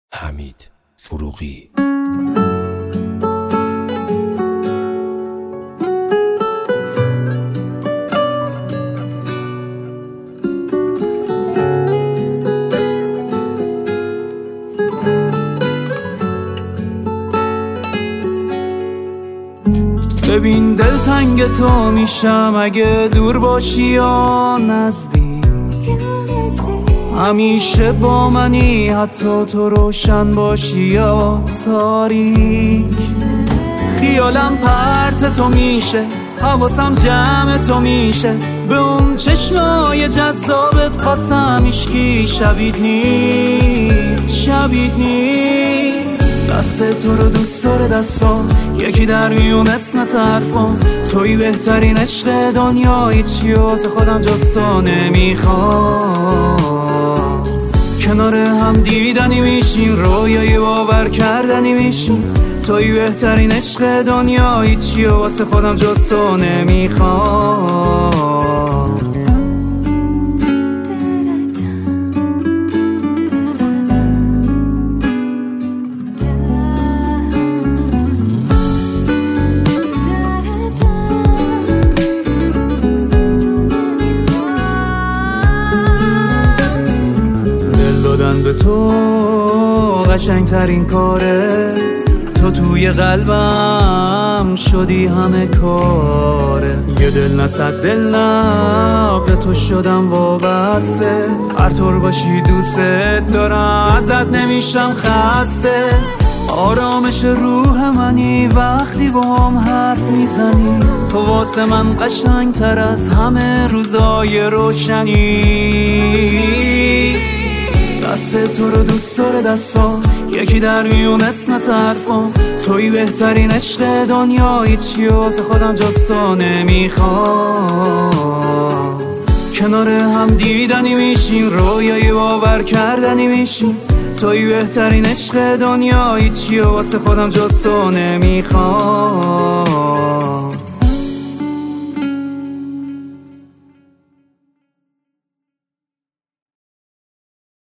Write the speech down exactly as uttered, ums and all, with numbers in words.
حمید فروغی. ببین دلتنگ تو میشم اگه دور باشی یا نزدیک، همیشه با منی حتی تو روشن باشی یا تاریک. خیالم پرت تو میشه، حواسم جمع تو میشه، به اون چشمای جذابت قاسم عشقی شبیه نیست، شبیه نیست. دست تو رو دوست داره دستان، یکی در میون اسمت حرفان، توی بهترین عشق دنیا، هیچی واسه خودم جز تو نمیخوام. کنار هم دیدنی میشیم، رویای باور کردنی میشیم، توی بهترین عشق دنیا، هیچی واسه خودم جز تو نمیخوام. به تو قشنگ ترین کاره، تو توی قلبم شدی همه کاره. یه دل نصد دل نه به تو شدم وابسته، هر طور باشی دوست دارم، ازت نمیشم خسته. آرامش روح منی وقتی با هم حرف میزنی، تو واسه من قشنگ تر از همه روزای روشنی. دست تو رو دوست داره دستان، یکی در میون اسمت حرفان، توی بهترین عشق دنیا، هیچی واسه خودم جز تو نمیخوام. کنار هم دیدنی میشیم، رویای باور کردنی میشیم، توی بهترین عشق دنیا، هیچی واسه خودم جز تو نمیخوام.